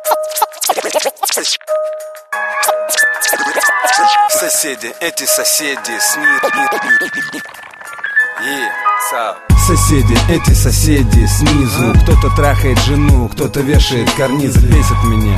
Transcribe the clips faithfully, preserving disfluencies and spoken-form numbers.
Соседи, эти соседи снизу. Yeah, соседи, эти соседи снизу. Кто-то трахает жену, кто-то вешает карнизы. Бесит меня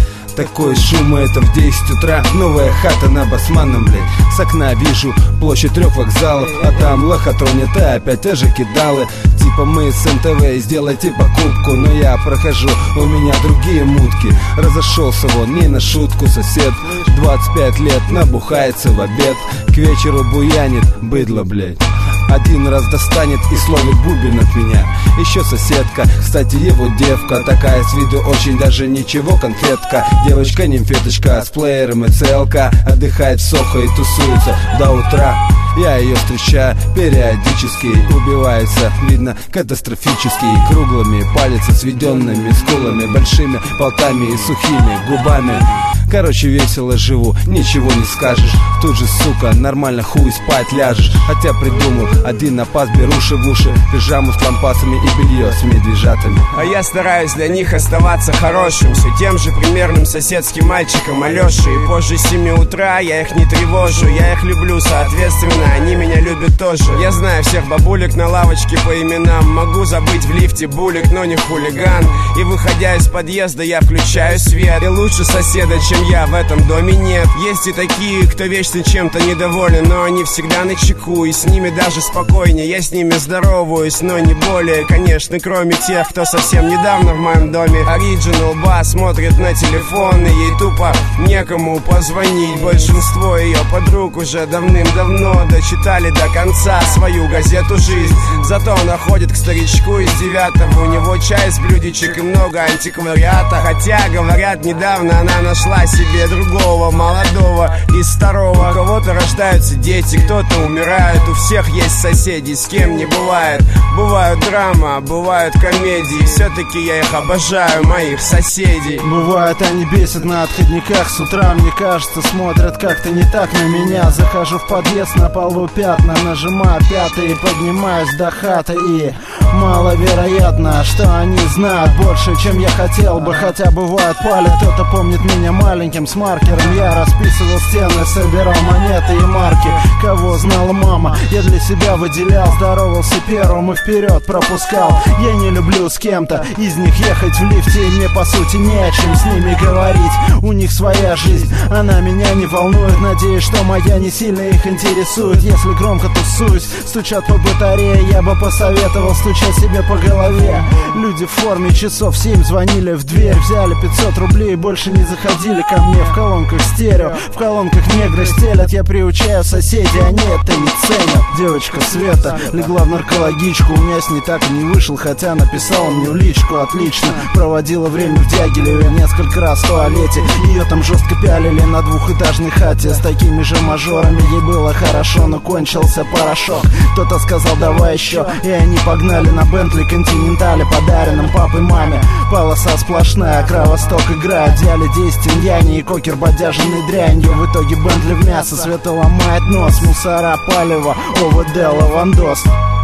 такой шум, это в десять утра. Новая хата на Басманном, блядь. С окна вижу площадь трех вокзалов, а там лохотронят, а опять те же кидалы. Типа мы с эн тэ вэ, сделайте покупку. Но я прохожу, у меня другие мутки. Разошелся вон, не на шутку сосед. Двадцать пять лет, набухается в обед. К вечеру буянит, быдло, блядь. Один раз достанет и словит бубен от меня. Еще соседка, кстати, его девка. Такая с виду очень даже ничего, конфетка. Девочка-нимфеточка с плеером и целка. Отдыхает в Сохо и тусуется до утра. Я ее встречаю периодически. Убивается, видно, катастрофически. Круглыми, палец сведенными скулами, большими болтами и сухими губами. Короче, весело живу, ничего не скажешь. Тут же, сука, нормально хуй спать ляжешь. Хотя придумал, один напас, беру шевуши, пижаму с лампасами и белье с медвежатами. А я стараюсь для них оставаться хорошим, все тем же примерным соседским мальчиком Алешей. И позже семи утра я их не тревожу. Я их люблю, соответственно, они меня любят тоже. Я знаю всех бабулек на лавочке по именам. Могу забыть в лифте булик, но не хулиган. И выходя из подъезда, я включаю свет. И лучше соседа, чем я, в этом доме нет. Есть и такие, кто вечно чем-то недоволен, но они всегда на чеку, и с ними даже спокойнее. Я с ними здороваюсь, но не более, конечно, кроме тех, кто совсем недавно в моем доме. Original Bass смотрит на телефон, и ей тупо некому позвонить. Большинство ее подруг уже давным-давно дочитали до конца свою газету «Жизнь». Зато она ходит к старичку из девятого. У него чай с блюдечек и много антиквариата. Хотя, говорят, недавно она нашла себе другого, молодого и старого. У кого-то рождаются дети, кто-то умирает. У всех есть соседи, с кем не бывает. Бывают драма, бывают комедии. Все-таки я их обожаю, моих соседей. Бывает, они бесят на отходниках. С утра, мне кажется, смотрят как-то не так на меня. Захожу в подъезд, на полу пятна. Нажимаю пятый и поднимаюсь до хаты. И маловероятно, что они знают больше, чем я хотел бы. Хотя бывает палят, кто-то помнит меня маленьким с маркером. Я расписывал стены, собирал монеты и марки. Кого знала мама, я для себя выделял. Здоровался первым и вперед пропускал. Я не люблю с кем-то из них ехать в лифте, и мне по сути не о чем с ними говорить. У них своя жизнь, она меня не волнует. Надеюсь, что моя не сильно их интересует. Если громко тусуюсь, стучат по батарее, я бы посоветовал стучать себе по голове. Люди в форме часов семь звонили в дверь, взяли пятьсот рублей и больше не заходили ко мне. В колонках стерео, в колонках негры стелят. Я приучаю соседей, они это не ценят. Девочка Света легла в наркологичку. У меня с ней так и не вышел, хотя написала мне в личку. Отлично проводила время в Дягилеве, несколько раз в туалете. Ее там жестко пялили на двухэтажной хате. С такими же мажорами ей было хорошо, но кончился порошок. Кто-то сказал давай еще, и они погнали на Бентли Континентале, подаренном папой маме. Полоса сплошная, Кровосток играет Диали десять, Иньяни и Кокер бодяженной дрянью. В итоге Бентли в мясо, Света ломает нос. Мусора, палево, ОВД, лавандос.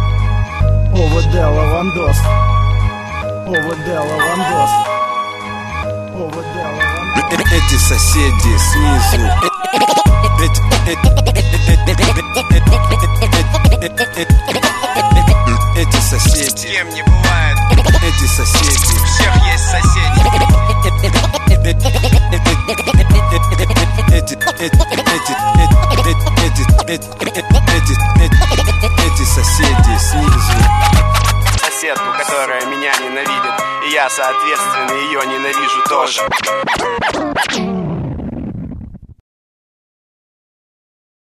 ОВД, лавандос. ОВД, лавандос. ОВД, лавандос. Эти соседи снизу. Эти соседи, с кем не бывает. Эти соседи, у всех есть соседи. Эти, эти, эти, эти, эти соседи снизу. Соседку, которая меня ненавидит, и я, соответственно, ее ненавижу тоже.